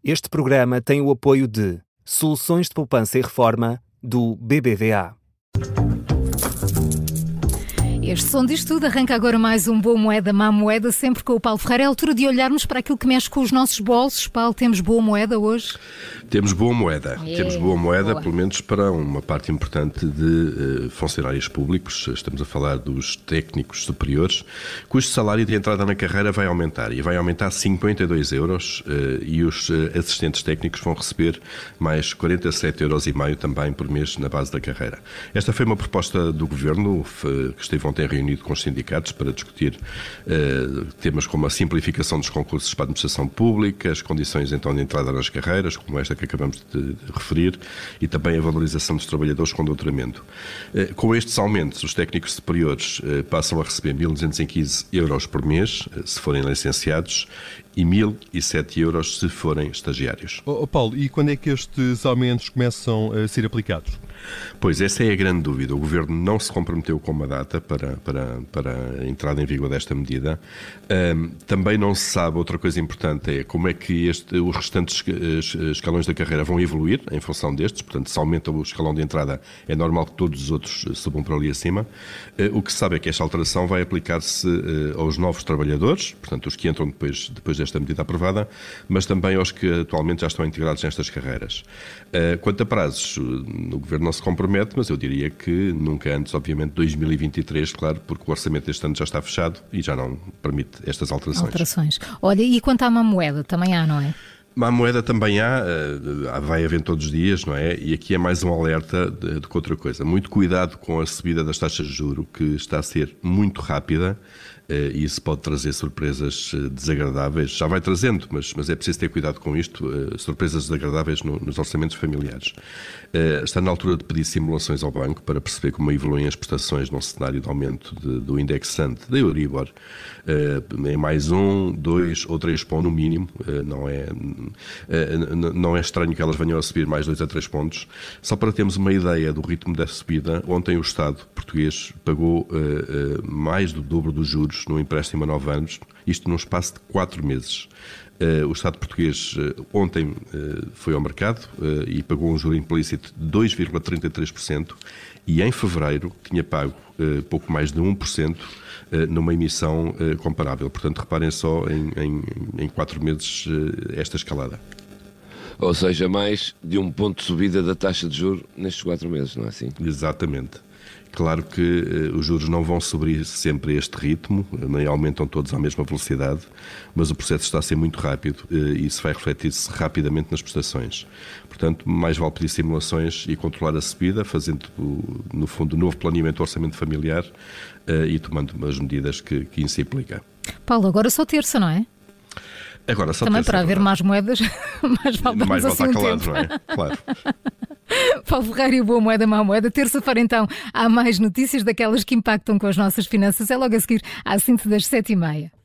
Este programa tem o apoio de Soluções de Poupança e Reforma do BBVA. Este som diz tudo. Arranca agora mais um Boa Moeda, Má Moeda, sempre com o Paulo Ferreira. É a altura de olharmos para aquilo que mexe com os nossos bolsos. Paulo, temos boa moeda hoje? Temos boa moeda. Temos boa moeda, boa. Pelo menos para uma parte importante de funcionários públicos. Estamos a falar dos técnicos superiores, cujo salário de entrada na carreira vai aumentar. E vai aumentar 52 euros e os assistentes técnicos vão receber mais 47,5 euros também por mês na base da carreira. Esta foi uma proposta do Governo, que esteve ontem reunido com os sindicatos para discutir temas como a simplificação dos concursos para a administração pública, as condições então de entrada nas carreiras, como esta que acabamos de referir, e também a valorização dos trabalhadores com doutoramento. Com estes aumentos, os técnicos superiores passam a receber 1.215 euros por mês, se forem licenciados, e 1.007 euros se forem estagiários. Paulo, e quando é que estes aumentos começam a ser aplicados? Pois, essa é a grande dúvida. O Governo não se comprometeu com uma data para a entrada em vigor desta medida. Também não se sabe, outra coisa importante é como é que os restantes escalões da carreira vão evoluir em função destes. Portanto, se aumenta o escalão de entrada, é normal que todos os outros subam para ali acima. O que se sabe é que esta alteração vai aplicar-se aos novos trabalhadores, portanto, os que entram depois desta medida aprovada, mas também aos que atualmente já estão integrados nestas carreiras. Quanto a prazos, o Governo não se compromete, mas eu diria que nunca antes, obviamente, 2023, claro, porque o orçamento deste ano já está fechado e já não permite estas alterações. Olha, e quanto à má moeda, também há, não é? Má moeda também há, vai havendo todos os dias, não é? E aqui é mais um alerta do que outra coisa. Muito cuidado com a subida das taxas de juros, que está a ser muito rápida, e isso pode trazer surpresas desagradáveis. Já vai trazendo, mas é preciso ter cuidado com isto, surpresas desagradáveis nos orçamentos familiares. Está na altura de pedir simulações ao banco para perceber como evoluem as prestações num cenário de aumento do indexante da Euribor, em mais 1, 2 ou 3 pontos no mínimo. Não é estranho que elas venham a subir mais 2 a 3 pontos. Só para termos uma ideia do ritmo da subida, ontem o Estado português pagou mais do dobro dos juros num empréstimo a 9 anos, isto num espaço de 4 meses. O Estado português ontem foi ao mercado e pagou um juro implícito de 2,33% e em fevereiro tinha pago pouco mais de 1% numa emissão comparável. Portanto, reparem só em 4 meses esta escalada. Ou seja, mais de 1 ponto de subida da taxa de juros nestes 4 meses, não é assim? Exatamente. Claro que os juros não vão subir sempre a este ritmo, nem aumentam todos à mesma velocidade, mas o processo está a ser muito rápido e isso vai refletir-se rapidamente nas prestações. Portanto, mais vale pedir simulações e controlar a subida, fazendo, no fundo, um novo planeamento do orçamento familiar e tomando as medidas que isso implica. Paulo, agora só terça, não é? Agora só também terça, para haver más moedas, mais vale mais assim estar um calado, tempo. não é? Claro. Paulo Ferreira e Boa Moeda, Má Moeda. Terça-feira, então, há mais notícias daquelas que impactam com as nossas finanças. É logo a seguir, à síntese das 7h30.